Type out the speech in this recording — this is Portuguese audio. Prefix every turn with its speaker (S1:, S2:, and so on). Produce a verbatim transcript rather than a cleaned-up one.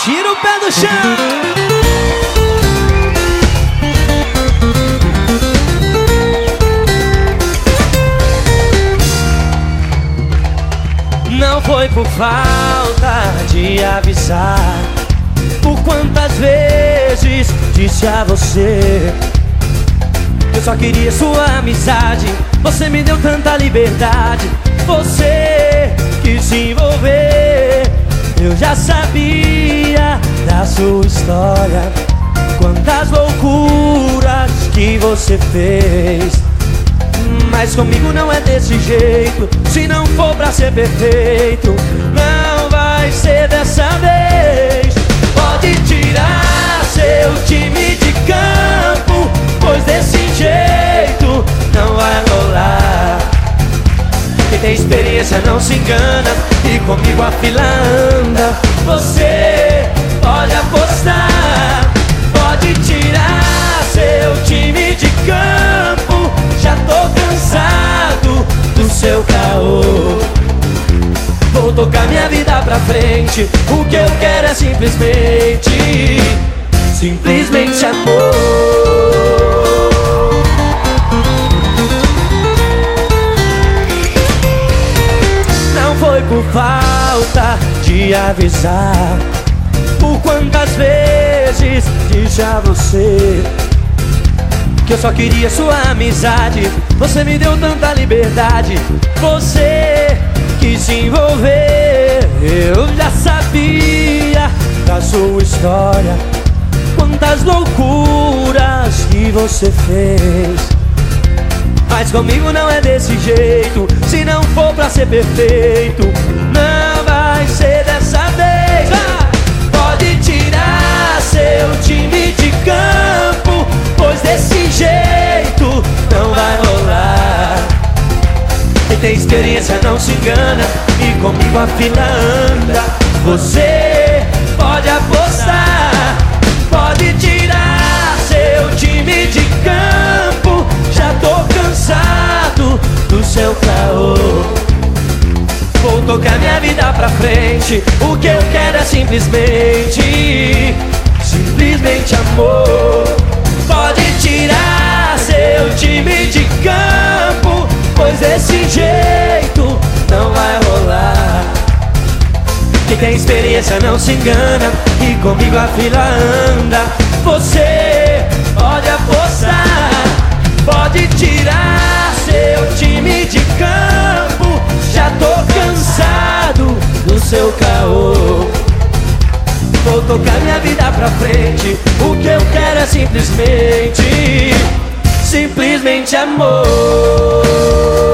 S1: Tira o pé do chão. Não foi por falta de avisar. Por quantas vezes disse a você que eu só queria sua amizade. Você me deu tanta liberdade. Você quis se envolver. Eu já sabia da sua história. Quantas loucuras que você fez. Mas comigo não é desse jeito. Se não for pra ser perfeito, não vai ser dessa vez. Pode tirar seu time de campo, pois desse jeito não vai rolar. Quem tem experiência não se engana, e comigo a fila anda. Você pode apostar. Pode tirar seu time de campo. Já tô cansado do seu caô. Vou tocar minha vida pra frente. O que eu quero é simplesmente, simplesmente amor. Não foi por falta de avisar. Por quantas vezes disse a você que eu só queria sua amizade. Você me deu tanta liberdade. Você quis se envolver. Eu já sabia da sua história. Quantas loucuras que você fez. Mas comigo não é desse jeito. Se não for pra ser perfeito, não vai ser dessa vez. Ah! Pode tirar seu time de campo, pois desse jeito não vai rolar. Quem tem experiência não se engana, e comigo a fila anda. Você pode apostar. Pode tirar seu time de campo. Já tô cansado do seu caô. Vou tocar minha vida pra frente. O que eu quero é simplesmente, simplesmente amor. Pode tirar seu time de campo, pois desse jeito não vai rolar. Quem tem experiência não se engana, e comigo a fila anda. Você pode apostar. Pode tirar seu time de campo. Já tô cansado do seu caô. Vou tocar minha vida pra frente. O que eu quero é simplesmente, simplesmente amor.